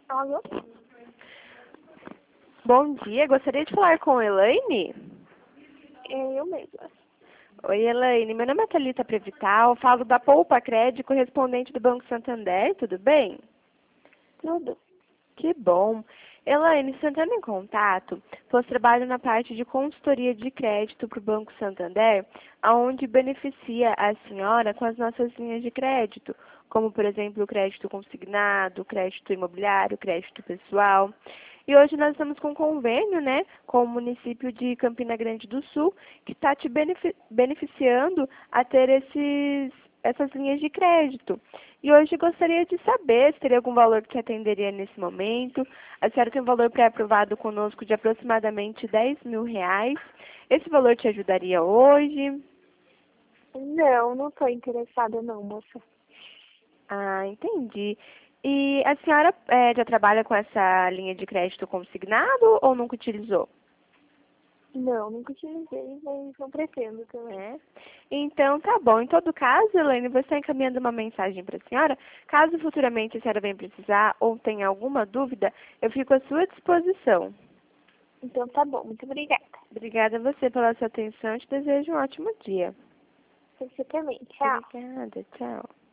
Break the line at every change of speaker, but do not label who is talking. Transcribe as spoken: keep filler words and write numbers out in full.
Alô?
Bom dia, gostaria de falar com Elaine?
É eu mesma.
Oi, Elaine, meu nome é Thalita Prevital, falo da Poupa Crédito, correspondente do Banco Santander, tudo bem?
Tudo.
Que bom. Elaine, estou entrando em contato, pois trabalho na parte de consultoria de crédito para o Banco Santander, onde beneficia a senhora com as nossas linhas de crédito, como, por exemplo, o crédito consignado, crédito imobiliário, crédito pessoal. E hoje nós estamos com um convênio, né, com o município de Campina Grande do Sul, que está te benefi- beneficiando a ter esses, essas linhas de crédito. E hoje gostaria de saber se teria algum valor que te atenderia nesse momento. A senhora tem um valor pré-aprovado conosco de aproximadamente dez mil reais. Esse valor te ajudaria hoje?
Não, não tô interessada não, moça.
Ah, entendi. E a senhora eh, já trabalha com essa linha de crédito consignado ou nunca utilizou?
Não, nunca utilizei, mas não pretendo também.
É. Então, tá bom. Em todo caso, Elaine, você está encaminhando uma mensagem para a senhora. Caso futuramente a senhora venha precisar ou tenha alguma dúvida, eu fico à sua disposição.
Então tá bom, muito obrigada.
Obrigada a você pela sua atenção. Te desejo um ótimo dia.
Você também, tchau.
Obrigada. Tchau.